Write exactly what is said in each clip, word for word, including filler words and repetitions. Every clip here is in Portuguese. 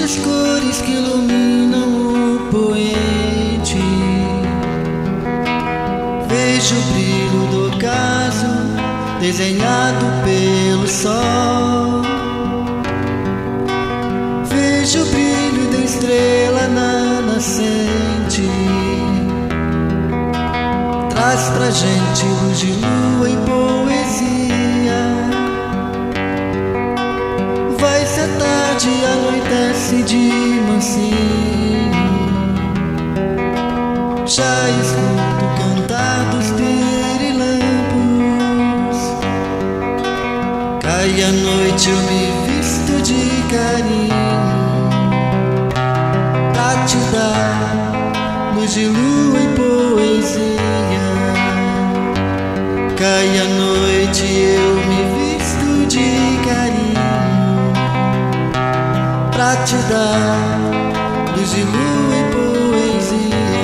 Vejo as cores que iluminam o poente, vejo o brilho do ocaso desenhado pelo sol, vejo o brilho da estrela na nascente, traz pra gente luz de lua e poesia. Vai-se a tarde e anoitece de mansinho, já escuto o cantar dos pirilampos. Cai a noite, eu me visto de carinho pra te dar luz de lua e poesia. Cai a noite, eu me visto de carinho pra te dar luz de lua e poesia.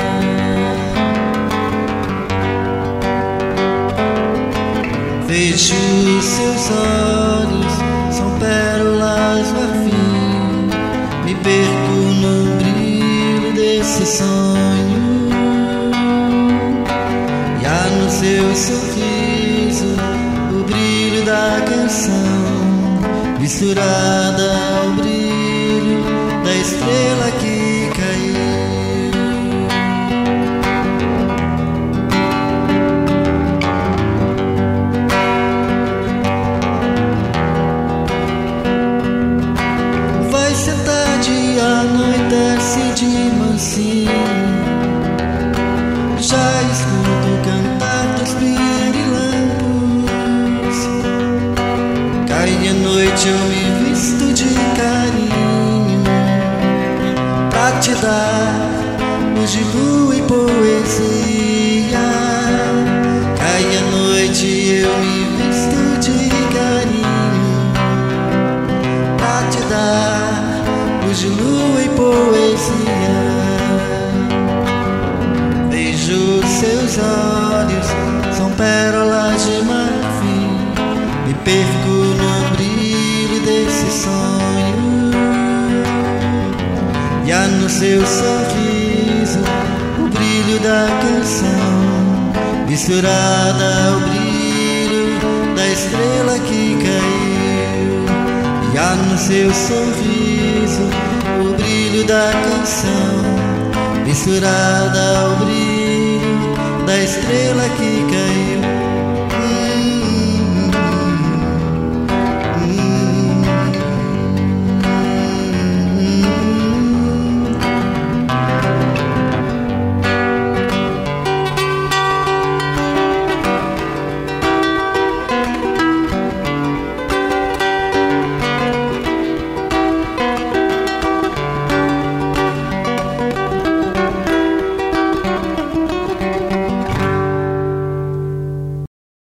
Vejo seus olhos, são pérolas no arfim, me perco no brilho desse sonho, e há no seu sorriso o brilho da canção, misturada ao brilho da estrela que caiu. Vai-se a tarde e anoitece de mansinho, já escuto o cantar dos pirilampos. Cai a noite, eu me visto de carinho pra te dar luz de lua e poesia. Cai a noite, eu me visto de carinho pra te dar luz de lua e poesia. Vejo seus olhos, são pérolas de marfim, me perco no brilho desse sonho, e há no seu sorriso o brilho da canção, misturada ao brilho da estrela que caiu. E há no seu sorriso o brilho da canção, misturada ao brilho da estrela que